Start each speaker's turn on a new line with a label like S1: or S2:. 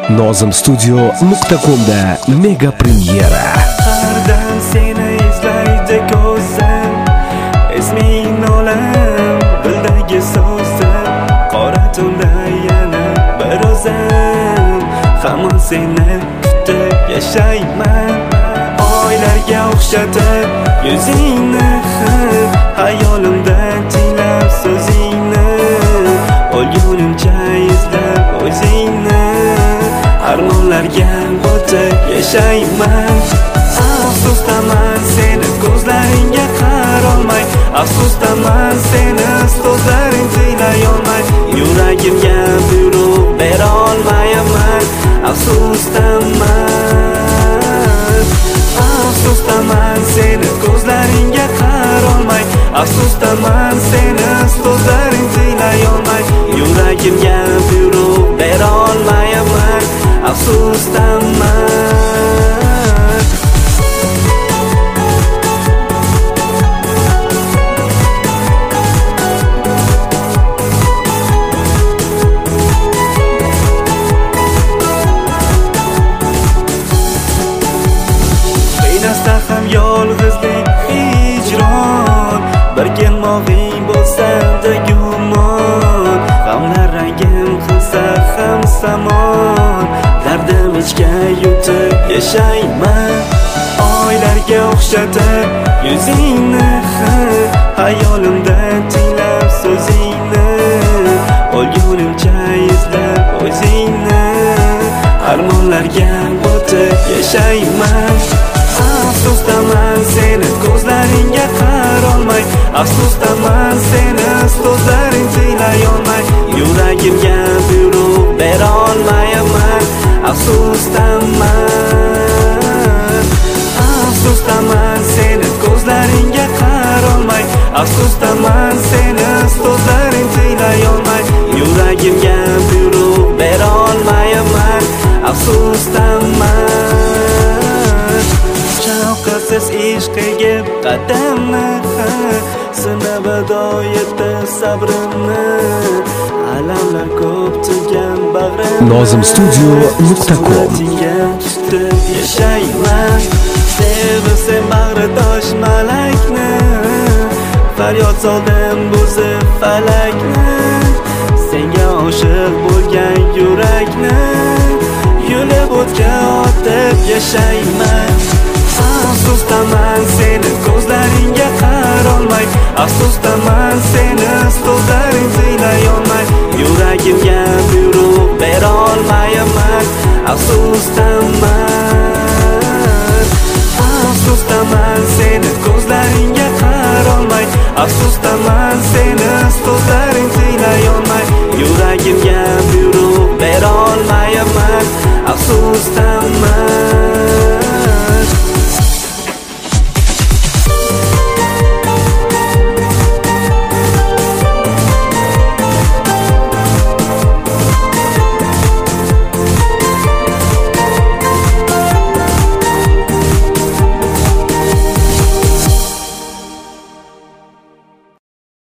S1: Nozimstudio.com'da mega premyera.
S2: Qahrdan seni izlaydi ko'zim, esming olam dildagi so'zim, qora tunda yana bir o'zim, hamon seni kutib yashayman. Oylarga o'xshatib yuzingni, hayolimda tinglab so'zingni, o'lgunimcha izlab o'zingni, armonlarga botib yashayman. Afsusdaman seni ko'zlaringga qarolmay, afsusdaman seni so'zlaring tinglay olmay, yuragimga buyruq bera olmayapman. Afsusdaman, afsusdaman seni ko'zlaringga qarolmay, afsusdaman seni so'zlaring tinglay olmay, yuragimga buyruq bera olmayapman. Afsusdaman. Qiynasda ham yolg'izlik hijron, bir kelmog'ing bo'lsa-da gumon, g'amlar rangim qilsa ham samon, dardim ichga yutib yashayman. Oylarga o'xshatib yuzingni, hayolimda tinglab so'zingni, o'lgunimcha izlab o'zingni, armonlarga botib yashayman. Afsusdaman seni ko'zlaringga qarolmay, afsusdaman seni so'zlaring tinglay olmay, yuragimga buyruq bera olmayapman. Afsusdaman, afsusdaman seni ko'zlaringga qarolmay, afsusdaman seni so'zlaring tinglay olmay, yuragimga buyruq bera olmayapman. Afsusdaman, shafqatsiz ishq egib qadamni, sinab doyetdi sabrimni, alamlar ko'p turgan bag'rim.
S1: Nozimstudio.com
S2: tutib yashayman. Sevsam bag'ridosh malakni, faryod soldim buzib falakni, senga oshiq bo'lgan yurakni, yulib o'tga otib yashayman. Afsusdaman seni ko'zlaringga qarolmay, afsusdaman